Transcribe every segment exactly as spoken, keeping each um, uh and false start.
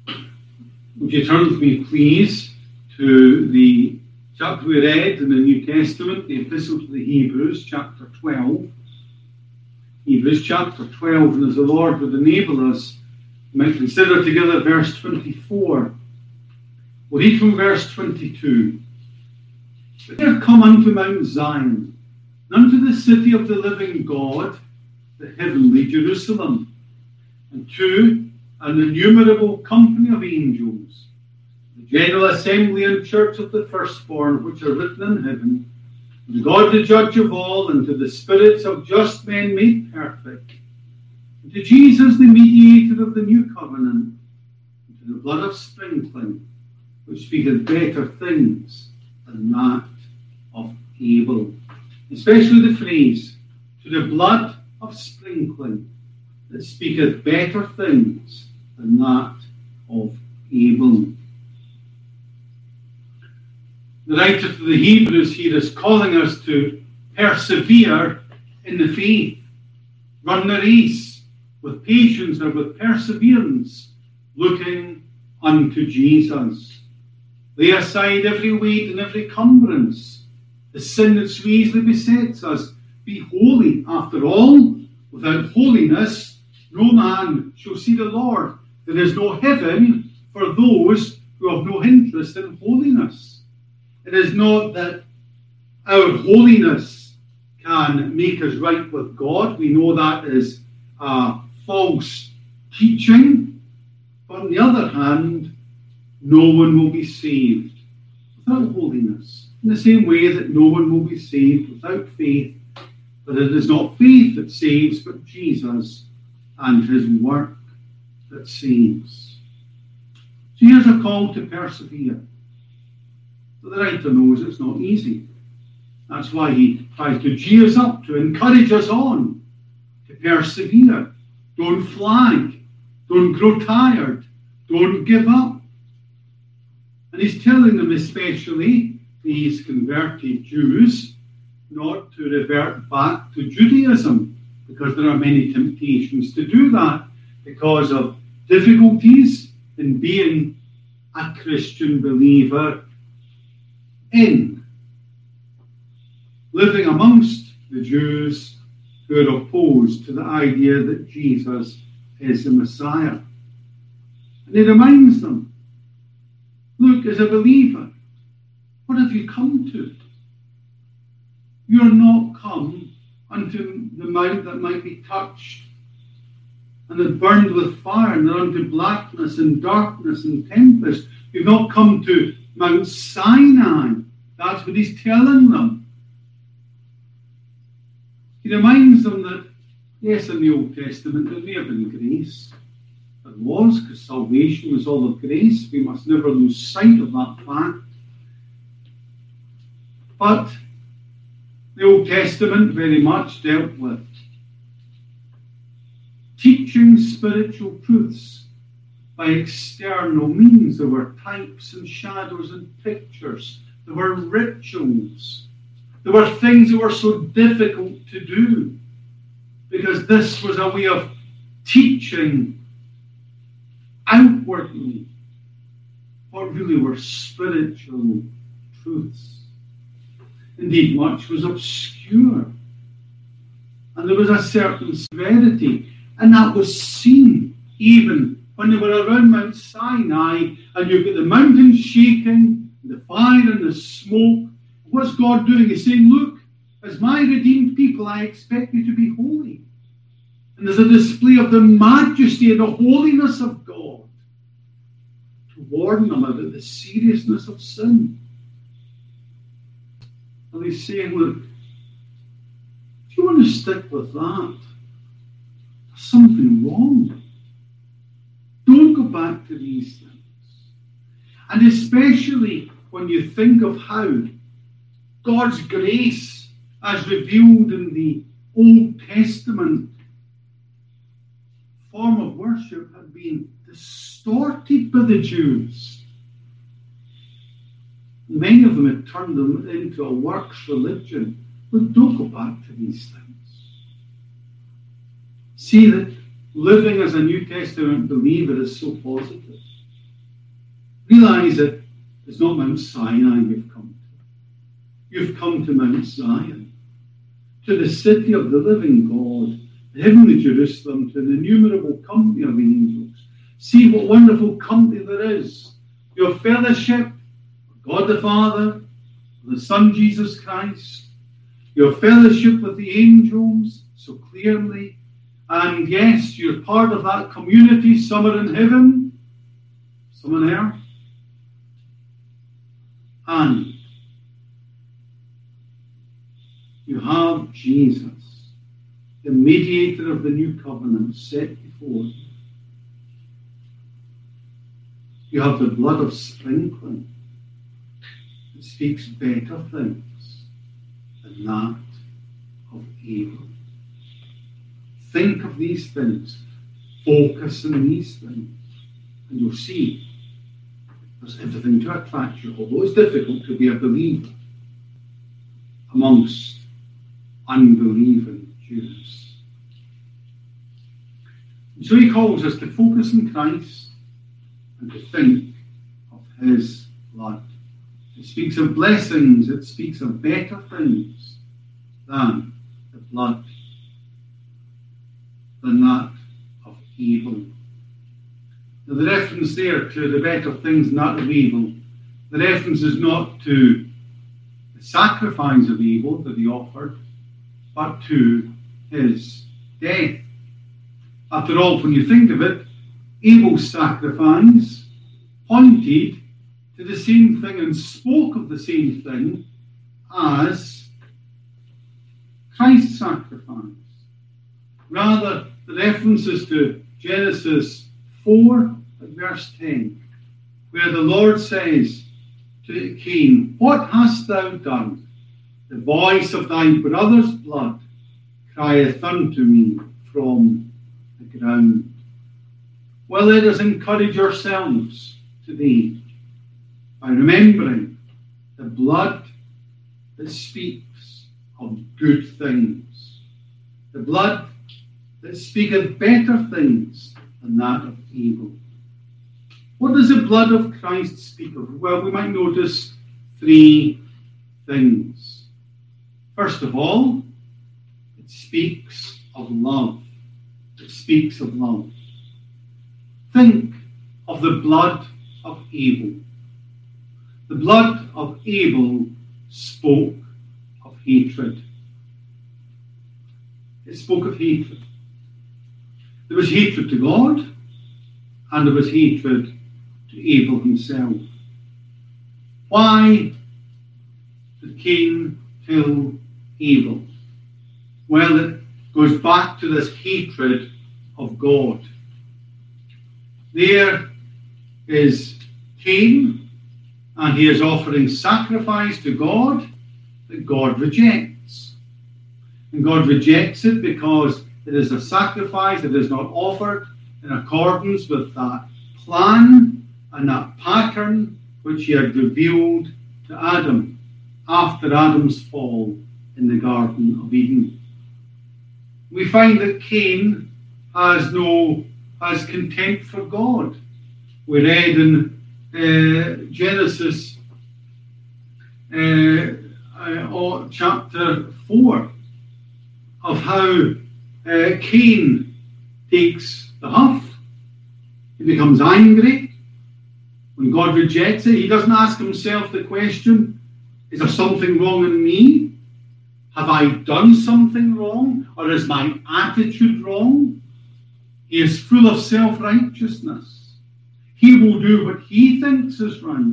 Would you turn with me, please, to the chapter we read in the New Testament, the Epistle to the Hebrews, chapter twelve. Hebrews chapter twelve, and as the Lord would enable us, we might consider together verse twenty-four. We'll read from verse twenty-two. But they are come unto Mount Zion, and unto the city of the living God, the heavenly Jerusalem, and to an innumerable company of angels, the general assembly and church of the firstborn, which are written in heaven, and to God the judge of all, and to the spirits of just men made perfect, and to Jesus the mediator of the new covenant, and to the blood of sprinkling, which speaketh better things than that of Abel. Especially the phrase, to the blood of sprinkling, that speaketh better things than that of Abel. The writer to the Hebrews here is calling us to persevere in the faith, run the race with patience or with perseverance, looking unto Jesus. Lay aside every weight and every cumbrance, the sin that so easily besets us. Be holy, after all. Without holiness, no man shall see the Lord. There is no heaven for those who have no interest in holiness. It is not that our holiness can make us right with God. We know that is a false teaching. But on the other hand, no one will be saved without holiness. In the same way that no one will be saved without faith. But it is not faith that saves, but Jesus and his work that saves. So here's a call to persevere. So the writer knows it's not easy. That's why he tries to cheer us up, to encourage us on, to persevere. Don't flag. Don't grow tired. Don't give up. And he's telling them, especially these converted Jews, not to revert back to Judaism, because there are many temptations to do that because of difficulties in being a Christian believer in living amongst the Jews who are opposed to the idea that Jesus is the Messiah. And he reminds them, look, as a believer, what have you come to? You are not come unto the mount that might be touched and that burned with fire, and unto blackness and darkness and tempest. You've not come to Mount Sinai. That's what he's telling them. He reminds them that, yes, in the Old Testament there may have been grace. There was, because salvation was all of grace. We must never lose sight of that fact. But the Old Testament very much dealt with teaching spiritual truths by external means. There were types and shadows and pictures. There were rituals. There were things that were so difficult to do because this was a way of teaching outwardly what really were spiritual truths. Indeed, much was obscure. And there was a certain severity. And that was seen even when they were around Mount Sinai and you've got the mountain shaking, the fire and the smoke. What's God doing? He's saying, look, as my redeemed people, I expect you to be holy. And there's a display of the majesty and the holiness of God to warn them about the seriousness of sin. And he's saying, look, if you want to stick with that, there's something wrong. Don't go back to these things. And especially when you think of how God's grace, as revealed in the Old Testament form of worship, had been distorted by the Jews. Many of them had turned them into a works religion. But don't go back to these things. See that living as a New Testament believer is so positive. Realize that it's not Mount Sinai you've come to. You've come to Mount Zion, to the city of the living God, the heavenly Jerusalem, to the innumerable company of angels. See what wonderful company there is. Your fellowship with God the Father, the Son Jesus Christ, your fellowship with the angels so clearly, and yes, you're part of that community. Some are in heaven, some on earth, and you have Jesus, the mediator of the new covenant, set before you. You have the blood of sprinkling that speaks better things than that of Abel. Think of these things. Focus on these things. And you'll see there's everything to attract you, although it's difficult to be a believer amongst unbelieving Jews. And so he calls us to focus on Christ and to think of his blood. It speaks of blessings, it speaks of better things than the blood, than that of evil. Now, the reference there to the better things than that of evil, the reference is not to the sacrifice of evil that he offered, but to his death. After all, when you think of it, Abel's sacrifice pointed to the same thing and spoke of the same thing as Christ's sacrifice. Rather, the reference is to Genesis four and verse ten, where the Lord says to Cain, "What hast thou done? The voice of thy brother's blood crieth unto me from the ground." Well, let us encourage ourselves today by remembering the blood that speaks of good things, the blood that speaketh better things than that of evil. What does the blood of Christ speak of? Well, we might notice three things. First of all, it speaks of love. It speaks of love. Think of the blood of Abel. The blood of Abel spoke of hatred. It spoke of hatred. There was hatred to God, and there was hatred to Abel himself. Why did Cain kill Abel? Well, it goes back to this hatred of God. There is Cain, and he is offering sacrifice to God that God rejects. And God rejects it because it is a sacrifice that is not offered in accordance with that plan and that pattern which he had revealed to Adam after Adam's fall in the Garden of Eden. We find that Cain has no has contempt for God. We read in uh, Genesis uh, uh, chapter four of how uh, Cain takes the huff. He becomes angry when God rejects it. He doesn't ask himself the question, is there something wrong in me? Have I done something wrong? Or is my attitude wrong? He is full of self-righteousness. He will do what he thinks is right.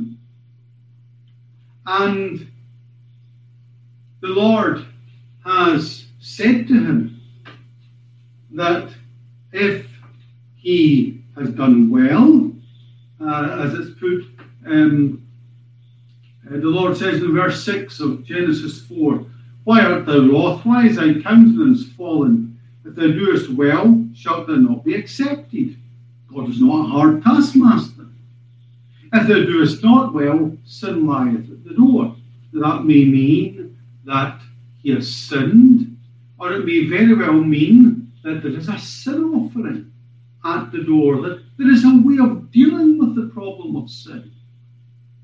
And the Lord has said to him that if he has done well, uh, as it's put, um, uh, the Lord says in verse six of Genesis four, "Why art thou wroth? Why is thy countenance fallen? If thou doest well, shalt thou not be accepted." God is not a hard taskmaster. "If thou doest not well, sin lieth at the door." That may mean that he has sinned, or it may very well mean that there is a sin offering at the door, that there is a way of dealing with the problem of sin.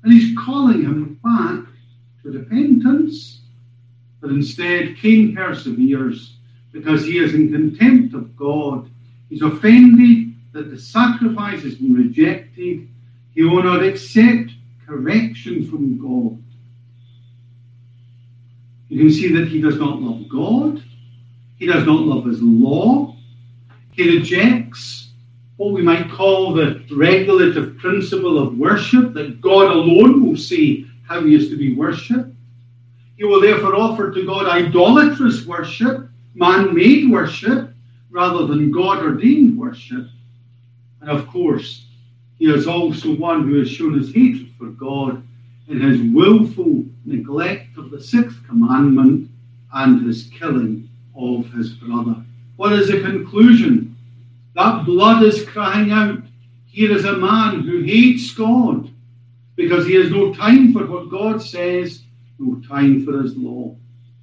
And he's calling him back to repentance. But instead, Cain perseveres because he is in contempt of God. He's offended that the sacrifice has been rejected. He will not accept correction from God. You can see that he does not love God. He does not love his law. He rejects what we might call the regulative principle of worship, that God alone will say how he is to be worshipped. He will therefore offer to God idolatrous worship, man-made worship, rather than God-ordained worship. And of course, he is also one who has shown his hatred for God in his willful neglect of the sixth commandment and his killing of his brother. What is the conclusion? That blood is crying out, here is a man who hates God because he has no time for what God says, no time for his law.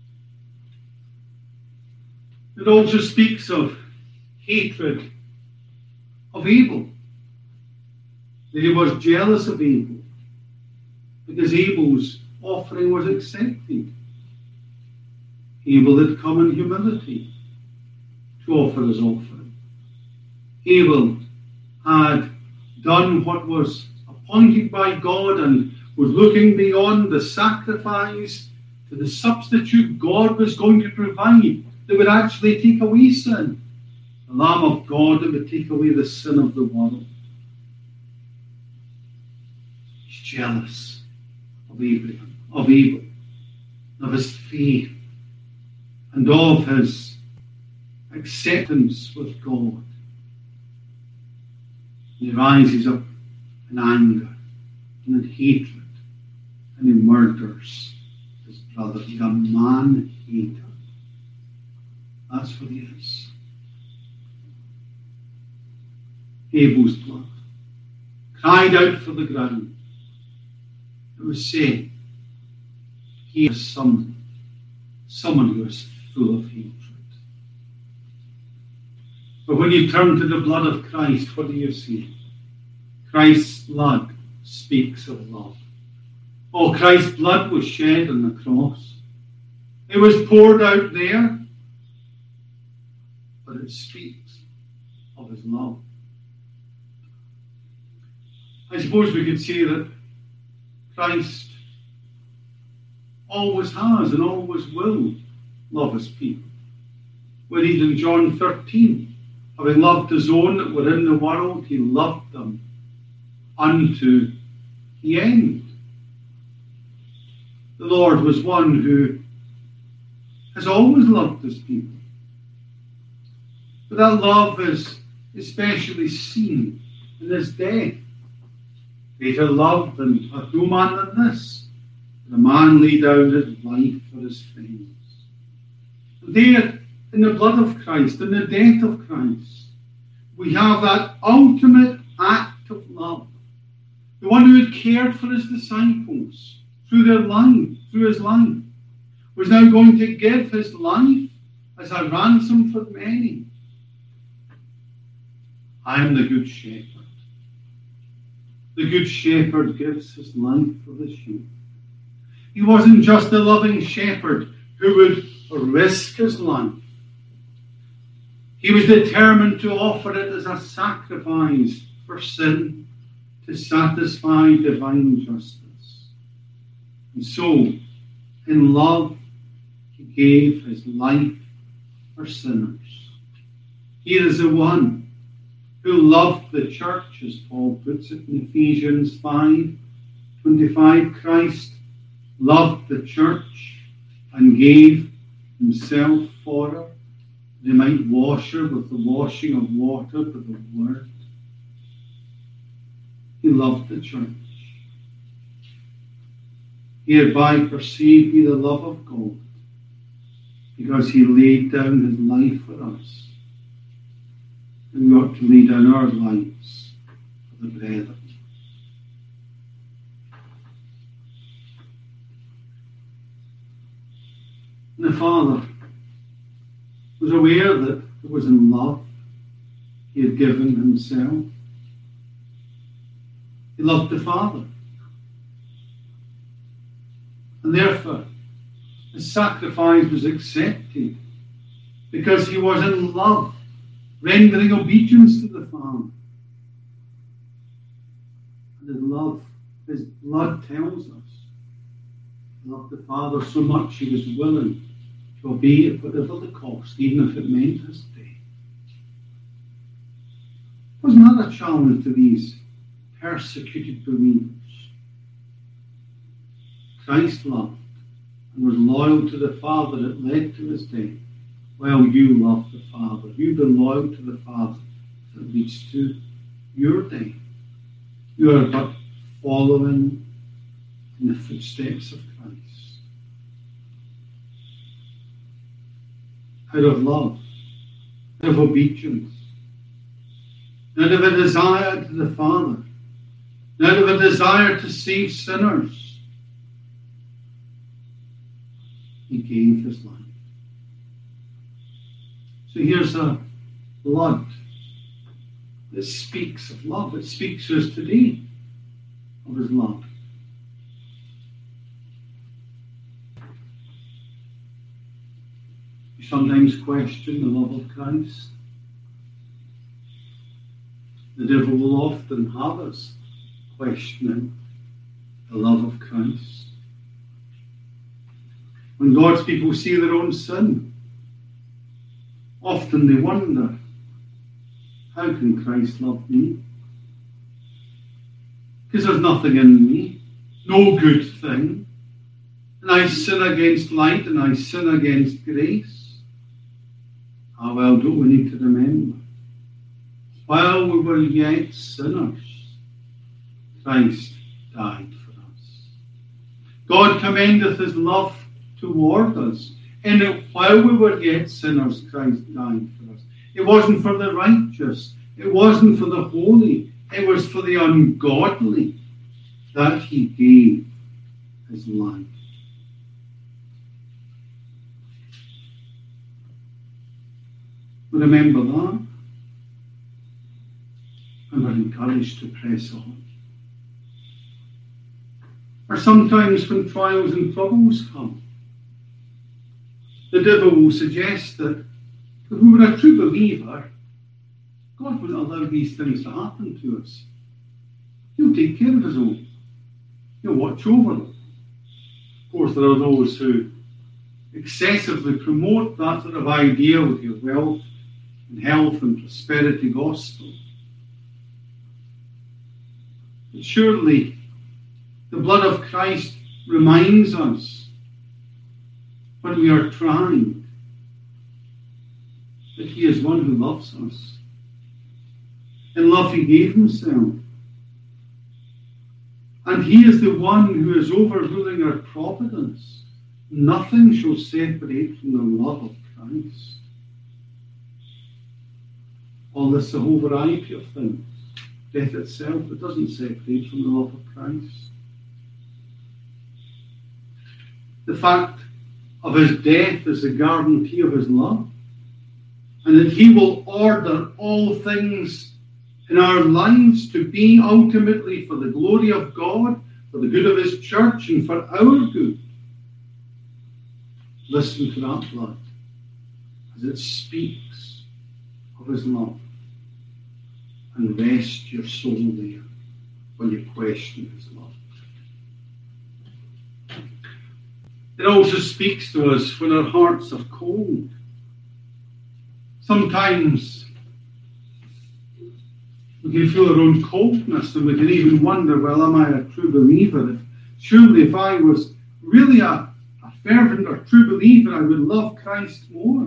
It also speaks of hatred of Abel. That he was jealous of Abel because Abel's offering was accepted. Abel had come in humility to offer his offering. Abel had done what was appointed by God and was looking beyond the sacrifice to the substitute God was going to provide that would actually take away sin. The Lamb of God that would take away the sin of the world. He's jealous of Abraham, of Abel, of his faith, and of his acceptance with God. He rises up in anger and in hatred, and he murders his brother. He's a man-hater. That's what he is. Abel's blood cried out for the ground. It was saying, he is someone, someone who is full of hatred. But when you turn to the blood of Christ, what do you see? Christ's blood speaks of love. Oh, Christ's blood was shed on the cross. It was poured out there, but it speaks of his love. I suppose we could say that Christ always has and always will love his people. We read in John thirteen, having loved his own that were in the world, he loved them unto the end. The Lord was one who has always loved his people. But that love is especially seen in his death. Greater love than hath no man than this, that a man lay down his life for his friends. And there, in the blood of Christ, in the death of Christ, we have that ultimate act of love. The one who had cared for his disciples through their life, through his life, was now going to give his life as a ransom for many. I am the good shepherd. The good shepherd gives his life for the sheep. He wasn't just a loving shepherd who would risk his life. He was determined to offer it as a sacrifice for sin to satisfy divine justice. And so, in love, he gave his life for sinners. He is the one who loved the church, as Paul puts it in Ephesians five twenty-five. Christ loved the church and gave himself for her, that he might wash her with the washing of water by the word. He loved the church. Hereby perceive ye the love of God, because he laid down his life for us. And we ought to lay down our lives for the brethren. And the Father was aware that it was in love he had given himself. He loved the Father. And therefore, his sacrifice was accepted because he was in love, rendering obedience to the Father. And his love, his blood tells us, he loved the Father so much he was willing to obey at whatever the cost, even if it meant his death. Wasn't that a challenge to these persecuted believers? Christ loved and was loyal to the Father that led to his death. Well, you love the Father. You've been loyal to the Father that leads to your death. You are but following in the footsteps of Christ. Out of love, out of obedience, out of a desire to the Father, out of a desire to save sinners, he gave his life. So here's a blood that speaks of love. It speaks to us today of his love. You sometimes question the love of Christ. The devil will often have us questioning the love of Christ. When God's people see their own sin, often they wonder, how can Christ love me? Because there's nothing in me, no good thing. And I sin against light and I sin against grace. Ah, well, don't we need to remember? While we were yet sinners, Christ died for us. God commendeth his love toward us, in that while we were yet sinners, Christ died for us. It wasn't for the righteous, it wasn't for the holy, it was for the ungodly that he gave his life. Remember that, and we're encouraged to press on. Or sometimes when trials and troubles come, the devil will suggest that if we were a true believer, God wouldn't allow these things to happen to us. He'll take care of his own. He'll watch over them. Of course, there are those who excessively promote that sort of idea with your wealth and health and prosperity gospel. But surely, the blood of Christ reminds us when we are trying that he is one who loves us. In love he gave himself. And he is the one who is overruling our providence. Nothing shall separate from the love of Christ. All this, the whole variety of things. Death itself, it doesn't separate from the love of Christ. The fact of his death is a guarantee of his love, and that he will order all things in our lives to be ultimately for the glory of God, for the good of his church, and for our good. Listen to that blood as it speaks of his love, and rest your soul there when you question his love. It also speaks to us when our hearts are cold. Sometimes we can feel our own coldness, and we can even wonder, well, am I a true believer? If, surely if I was really a, a fervent or true believer, I would love Christ more.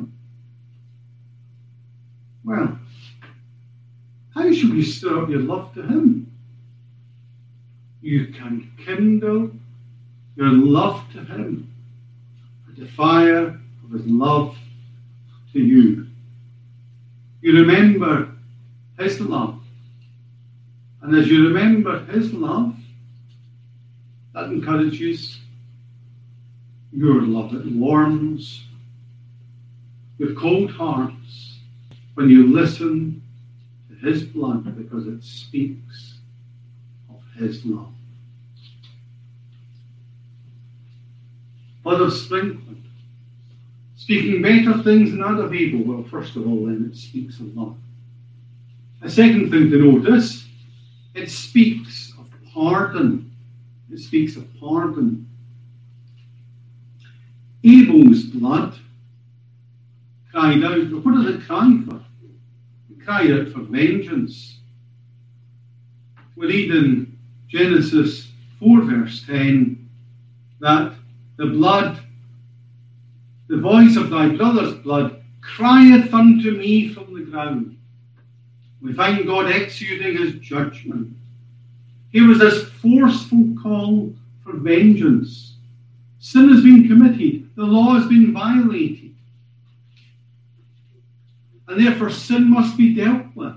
Well, how should we stir up your love to him? You can kindle your love to him with the fire of his love to you. You remember his love. And as you remember his love, that encourages your love. It warms your cold hearts when you listen to his blood, because it speaks of his love. blood of sprinkling. Speaking better things than that of Abel. Well, first of all, then, it speaks of love. A second thing to notice, it speaks of pardon. It speaks of pardon. Abel's blood cried out. What did it cry for? It cried out for vengeance. We read in Genesis four, verse ten, that the blood, the voice of thy brother's blood, crieth unto me from the ground. We find God executing his judgment. Here was this forceful call for vengeance. Sin has been committed. The law has been violated. And therefore sin must be dealt with.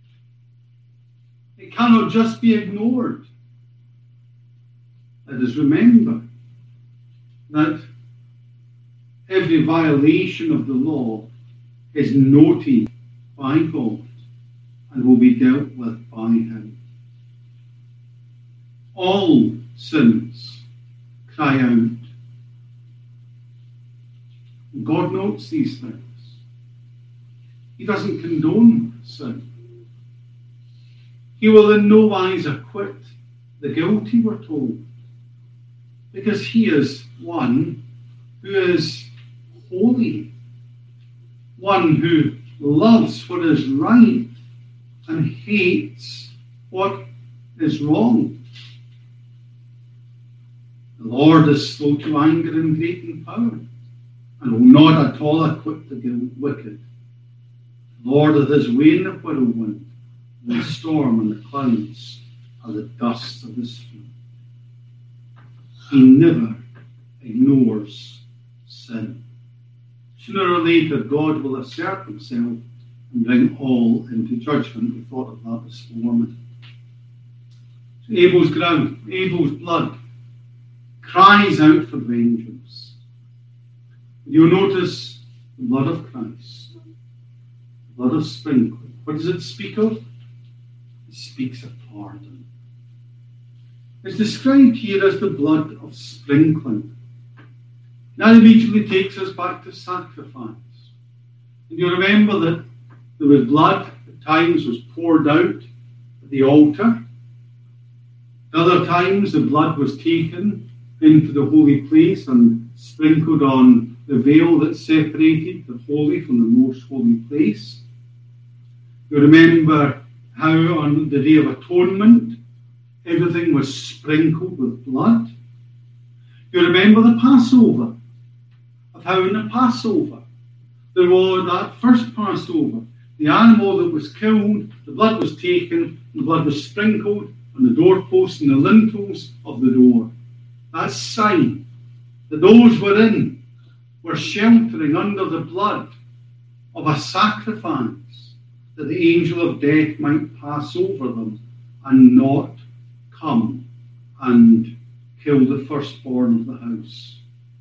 It cannot just be ignored. Let us remember that every violation of the law is noted by God and will be dealt with by him. All sins cry out. God notes these things. He doesn't condone sin. He will in no wise acquit the guilty, we're told, because he is one who is holy, one who loves what is right and hates what is wrong. The Lord is slow to anger and great in power, and will not at all acquit the wicked. The Lord hath his way in the whirlwind, and the storm and the clouds are the dust of his feet. He never ignores sin. Sooner or later, God will assert himself and bring all into judgment. We thought of that this morning. So Abel's ground, Abel's blood, cries out for vengeance. You'll notice the blood of Christ, the blood of sprinkling. What does it speak of? It speaks of pardon. It's described here as the blood of sprinkling. That immediately takes us back to sacrifice. And you remember that there was blood at times was poured out at the altar. At other times the blood was taken into the holy place and sprinkled on the veil that separated the holy from the most holy place. You remember how on the Day of Atonement everything was sprinkled with blood. You remember the Passover, of how in the Passover there was that first Passover, the animal that was killed, the blood was taken, the blood was sprinkled on the doorposts and the lintels of the door. That sign that those within were sheltering under the blood of a sacrifice, that the angel of death might pass over them and not come and kill the firstborn of the house.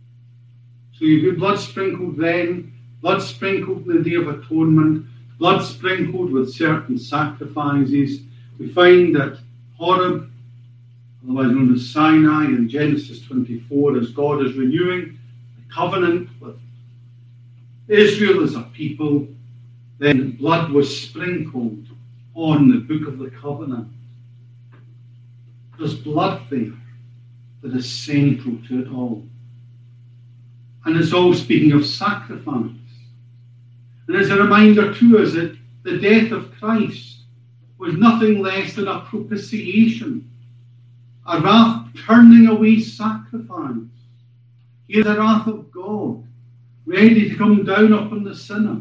So you've got blood sprinkled then, blood sprinkled in the Day of Atonement, blood sprinkled with certain sacrifices. We find that Horeb, otherwise known as Sinai, in Genesis twenty-four, as God is renewing the covenant with Israel as a people, then blood was sprinkled on the book of the covenant. There's blood there that is central to it all. And it's all speaking of sacrifice. And as a reminder to us that the death of Christ was nothing less than a propitiation, a wrath turning away sacrifice. He is the wrath of God, ready to come down upon the sinner.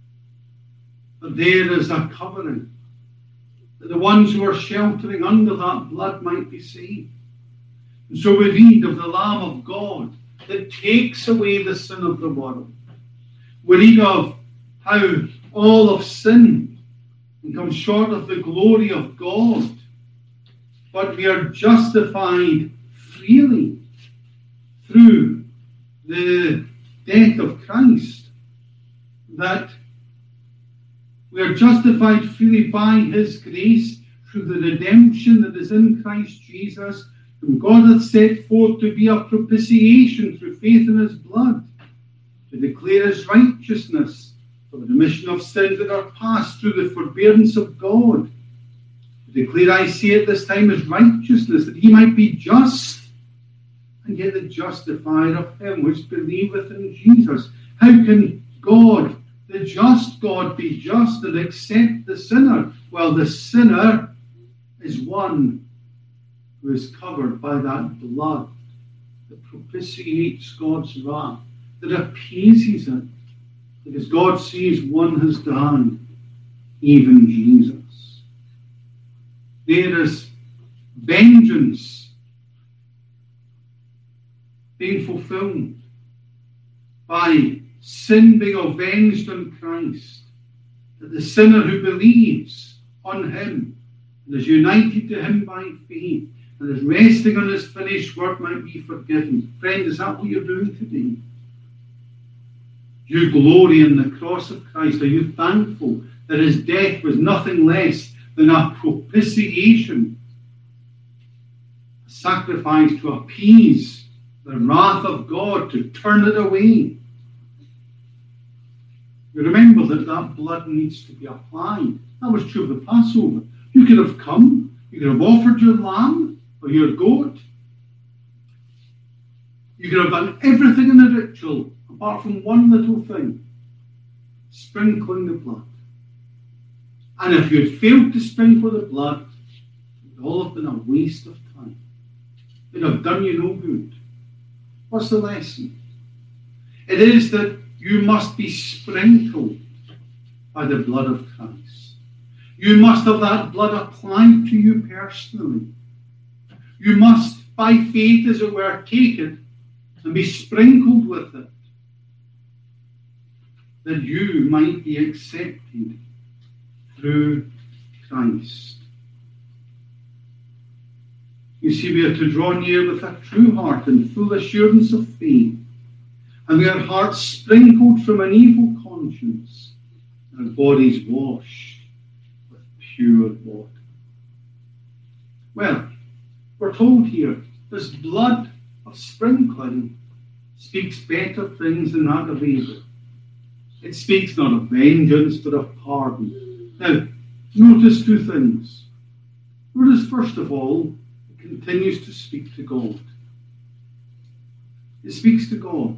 But there is a covering, that the ones who are sheltering under that blood might be saved. And so we read of the Lamb of God that takes away the sin of the world. We read of how all have sinned and come short of the glory of God, but we are justified freely through the death of Christ, that we are justified freely by his grace through the redemption that is in Christ Jesus, whom God hath set forth to be a propitiation through faith in his blood, to declare his righteousness for the remission of sins that are past through the forbearance of God. To declare, I say at this time, his righteousness, that he might be just, and yet the justifier of him which believeth in Jesus. How can God, the just God, be just and accept the sinner? Well, the sinner is one who is covered by that blood that propitiates God's wrath, that appeases it, because God sees one has done, even Jesus. There is vengeance being fulfilled by sin being avenged on Christ, that the sinner who believes on him and is united to him by faith and is resting on his finished work might be forgiven. Friend, is that what you're doing today? You glory in the cross of Christ. Are you thankful that his death was nothing less than a propitiation, a sacrifice to appease the wrath of God, to turn it away? You remember that that blood needs to be applied. That was true of the Passover. You could have come, you could have offered your lamb or your goat. You could have done everything in the ritual apart from one little thing, sprinkling the blood. And if you had failed to sprinkle the blood, it would all have been a waste of time. It would have done you no good. What's the lesson? It is that you must be sprinkled by the blood of Christ. You must have that blood applied to you personally. You must, by faith, as it were, take it and be sprinkled with it, that you might be accepted through Christ. You see, we are to draw near with a true heart and full assurance of faith, and we are hearts sprinkled from an evil conscience, and our bodies washed with pure water. Well, we're told here, this blood of sprinkling speaks better things than that of Abel. It speaks not of vengeance, but of pardon. Now, notice two things. Notice, first of all, it continues to speak to God. It speaks to God.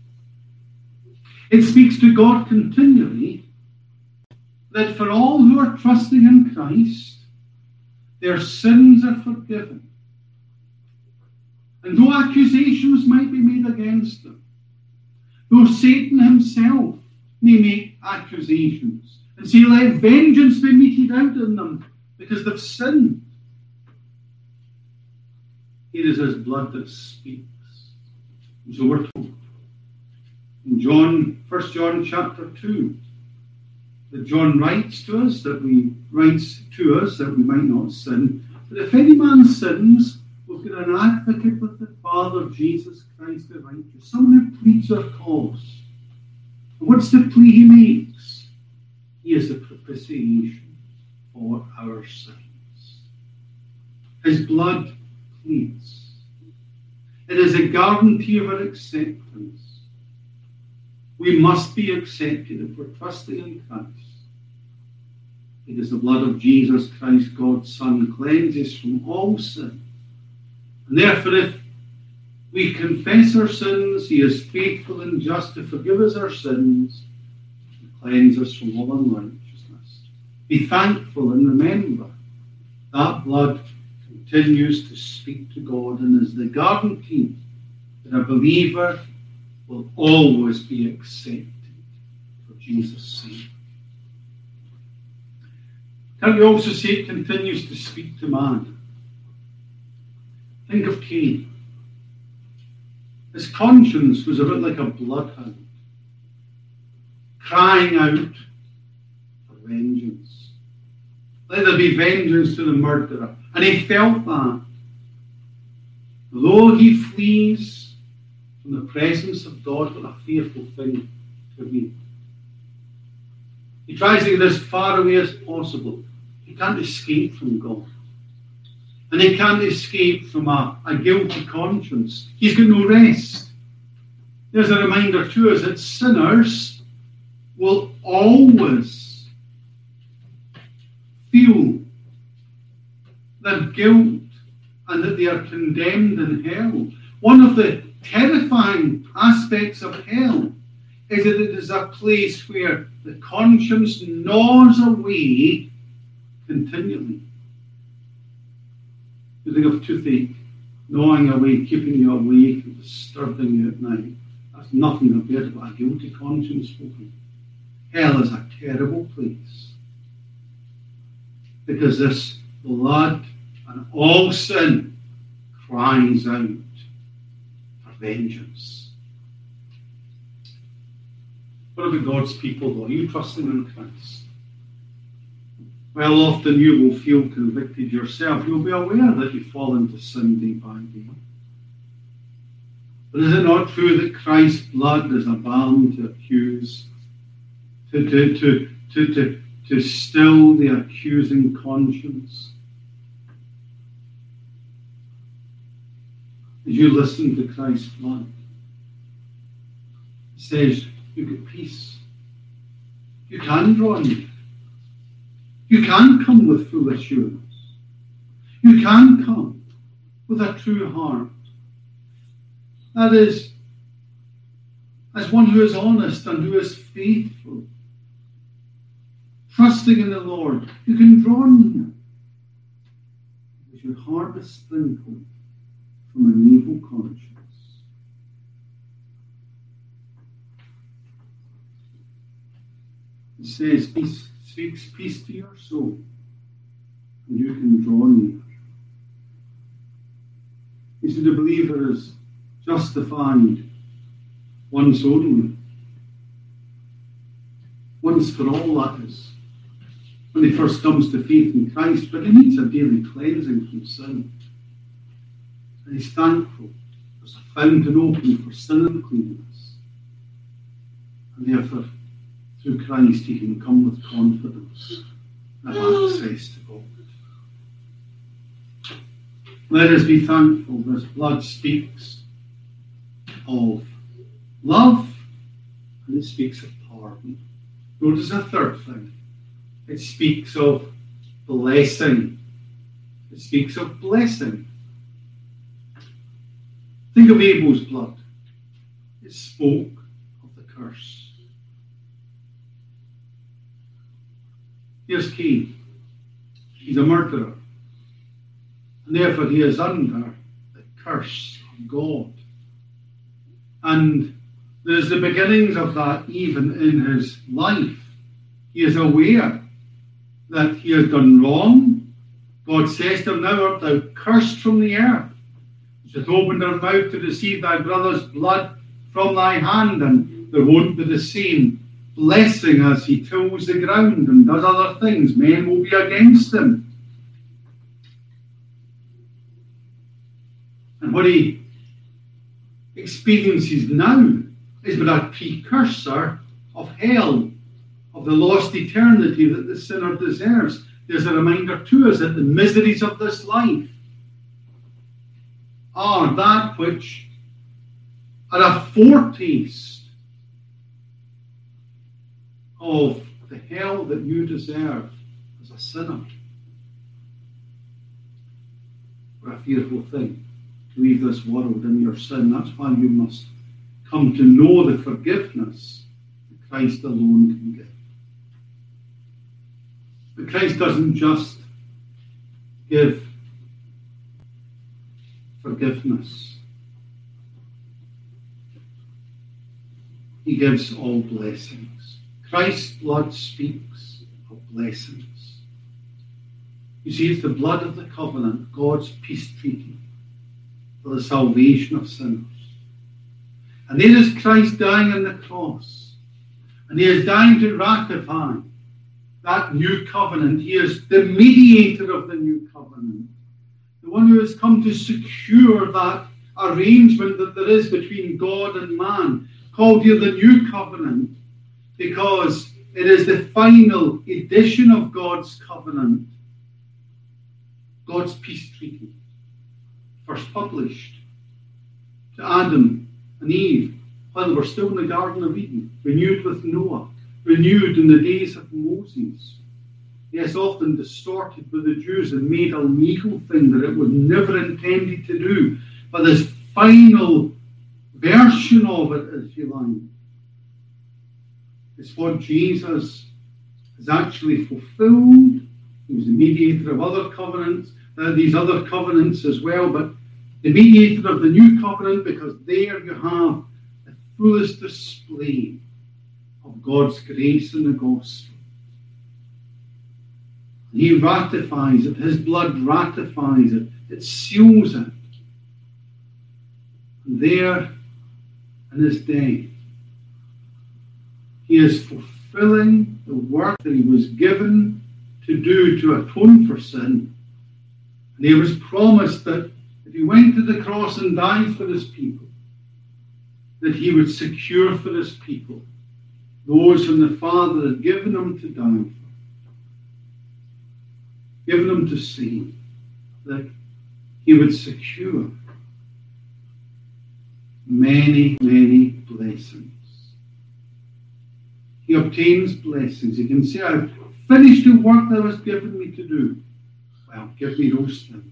It speaks to God continually, that for all who are trusting in Christ, their sins are forgiven. And though accusations might be made against them, though Satan himself may make accusations and say, let vengeance be meted out on them because they've sinned, it is his blood that speaks. And so we're told in John, First John chapter two, that John writes to us, that we writes to us that we might not sin. But if any man sins, we've got an advocate with the Father, Jesus Christ the righteous, someone who pleads our cause. And what's the plea he makes? He is the propitiation for our sins. His blood pleads. It is a guarantee of our acceptance. We must be accepted if we're trusting in Christ. It is the blood of Jesus Christ, God's Son, cleanses from all sin. And therefore, if we confess our sins, he is faithful and just to forgive us our sins and cleanse us from all unrighteousness. Be thankful and remember that blood continues to speak to God and is the guarantee that a believer will always be accepted for Jesus' sake. Can we also say it continues to speak to man? Think of Cain. His conscience was a bit like a bloodhound, crying out for vengeance. Let there be vengeance to the murderer. And he felt that. Though he flees from the presence of God, what a fearful thing to be. He tries to get as far away as possible. He can't escape from God. And he can't escape from a, a guilty conscience. He's got no rest. There's a reminder to us that sinners will always feel their guilt and that they are condemned in hell. One of the terrifying aspects of hell is that it is a place where the conscience gnaws away continually. You think of toothache gnawing away, keeping you awake and disturbing you at night. That's nothing compared to a guilty conscience, folks. Hell is a terrible place because this blood and all sin cries out for vengeance. What about God's people, though? Are you trusting in Christ? Well, often you will feel convicted yourself. You'll be aware that you fall into sin day by day. But is it not true that Christ's blood is a balm to accuse, to, to, to, to, to, to still the accusing conscience? As you listen to Christ's blood, it says you get peace. You can draw near. You can come with full assurance. You can come with a true heart. That is, as one who is honest and who is faithful, trusting in the Lord, you can draw near because your heart is sprinkled from an evil conscience. It says, peace speaks peace to your soul, and you can draw near. You see, the believer is justified once only. Once for all, that is. When he first comes to faith in Christ, but he needs a daily cleansing from sin. And he's thankful there's a fountain open for sin and cleanness. And therefore, through Christ, he can come with confidence and have access to God. Let us be thankful. This blood speaks of love and it speaks of pardon. Notice a third thing. It speaks of blessing. It speaks of blessing. Think of Abel's blood. It spoke of the curse. Here's Cain. He's a murderer. And therefore he is under the curse of God. And there's the beginnings of that even in his life. He is aware that he has done wrong. God says to him, now art thou cursed from the earth. She hath opened her mouth to receive thy brother's blood from thy hand, and there won't be the same blessing as he tills the ground and does other things. Men will be against him. And what he experiences now is but a precursor of hell, of the lost eternity that the sinner deserves. There's a reminder to us that the miseries of this life are that which are a foretaste of the hell that you deserve as a sinner. What a fearful thing to leave this world in your sin. That's why you must come to know the forgiveness that Christ alone can give. But Christ doesn't just give forgiveness. He gives all blessings. Christ's blood speaks of blessings. You see, it's the blood of the covenant, God's peace treaty for the salvation of sinners. And there is Christ dying on the cross. And he is dying to ratify that new covenant. He is the mediator of the new covenant. The one who has come to secure that arrangement that there is between God and man, called here the new covenant, because it is the final edition of God's covenant. God's peace treaty, first published to Adam and Eve while they were still in the Garden of Eden, renewed with Noah, renewed in the days of Moses. Yes, often distorted by the Jews and made a legal thing that it was never intended to do. But this final version of it, if you like, is what Jesus has actually fulfilled. He was the mediator of other covenants, uh, these other covenants as well, but the mediator of the new covenant, because there you have the fullest display of God's grace in the gospel. And he ratifies it, his blood ratifies it, it seals it. And there in his death, he is fulfilling the work that he was given to do to atone for sin. And he was promised that if he went to the cross and died for his people, that he would secure for his people those whom the Father had given him to die for, given him to save, that he would secure many, many blessings. He obtains blessings. He can say, I've finished the work that was given me to do. Well, give me those things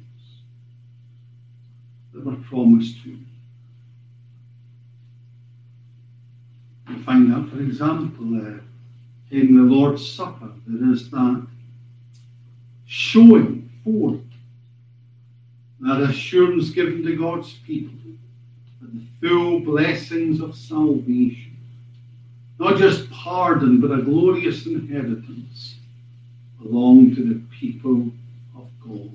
that were promised to me. You find that, for example, uh, in the Lord's Supper, there is that showing forth, that assurance given to God's people, that the full blessings of salvation, not just pardon, but a glorious inheritance, belong to the people of God.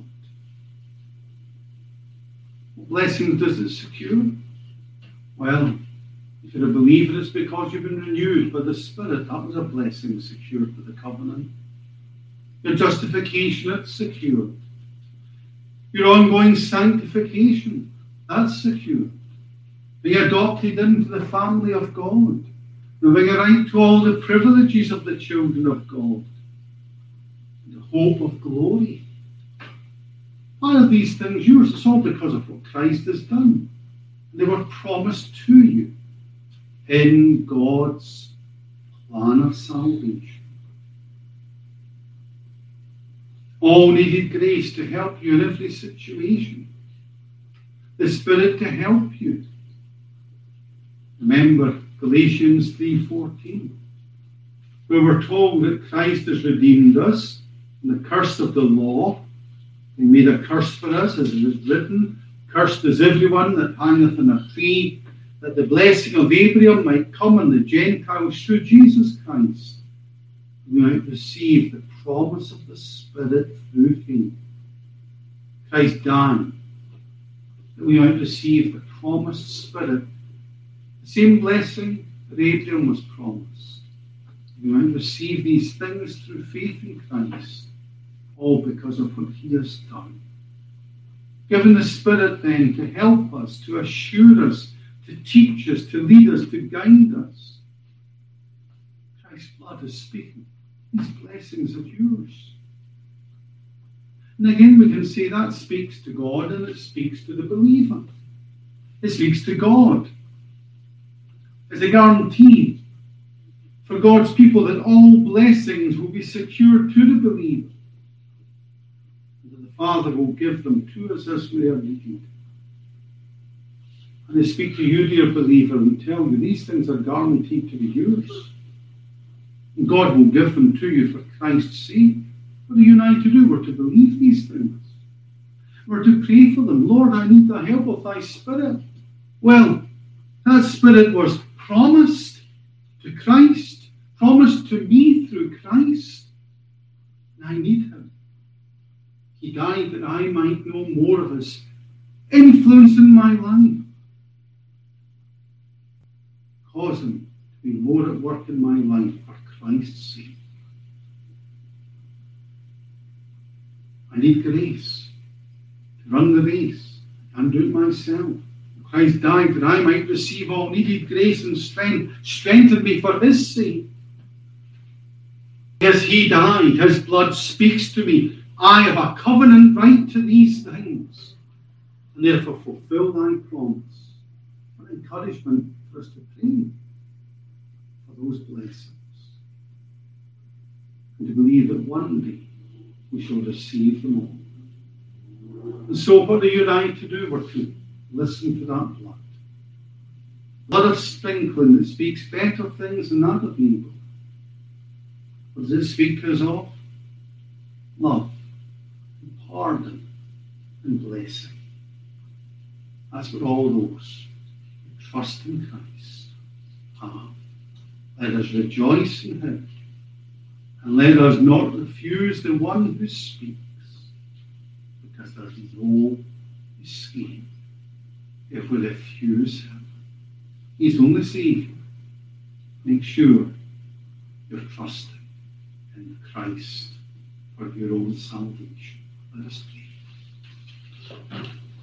What blessings does it secure? Well, if you're a believer, it's because you've been renewed by the Spirit. That was a blessing secured by the covenant. Your justification, it's secured. Your ongoing sanctification, that's secured. Being adopted into the family of God. Having a right to all the privileges of the children of God. And the hope of glory. Why are these things yours? It's all because of what Christ has done. And they were promised to you in God's plan of salvation. All needed grace to help you in every situation. The Spirit to help you. Remember Galatians three fourteen, where we're told that Christ has redeemed us from the curse of the law. He made a curse for us, as it is written, cursed is everyone that hangeth on a tree, that the blessing of Abraham might come on the Gentiles through Jesus Christ. We might receive the promise of the Spirit through faith. Christ died, that we might receive the promised Spirit, the same blessing that Abraham was promised. We might receive these things through faith in Christ, all because of what he has done. Given the Spirit then to help us, to assure us, to teach us, to lead us, to guide us. Christ's blood is speaking. These blessings are yours. And again, we can say that speaks to God and it speaks to the believer. It speaks to God. It's a guarantee for God's people that all blessings will be secured to the believer. And that the Father will give them to us as we are needed. And I speak to you, dear believer, and tell you these things are guaranteed to be yours. And God will give them to you for Christ's sake. What are you and I to do? We're to believe these things. We're to pray for them. Lord, I need the help of thy Spirit. Well, that Spirit was promised to Christ, promised to me through Christ. And I need him. He died that I might know more of his influence in my life. Cause him to be more at work in my life for Christ's sake. I need grace to run the race. I can't do it myself. Christ died that I might receive all needed grace and strength. Strengthen me for his sake. As he died, his blood speaks to me, I have a covenant right to these things, and therefore fulfill thy promise. What encouragement for us to pray for those blessings, and to believe that one day we shall receive them all. And so what are you and I to do? We're to listen to that blood. Blood of sprinkling that speaks better things than that of Abel. What does it speak to us of? Love, and pardon, and blessing. That's what all those who trust in Christ have. Let us rejoice in him, and let us not refuse the one who speaks, because there is no escape if we refuse him. He's only Saviour. Make sure you're trusting in Christ for your own salvation. Let us pray.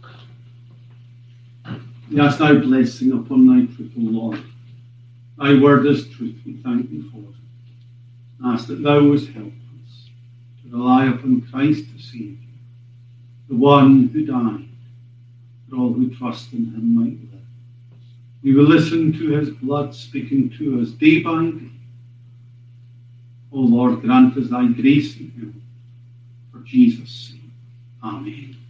We ask thy blessing upon thy truth, O Lord. Thy word is truth. We thank thee for it. Ask that thou wouldst help us to rely upon Christ the Saviour, the one who died, that all who trust in him might live. We will listen to his blood speaking to us day by day. O Lord, grant us thy grace and help. For Jesus' sake. Amen.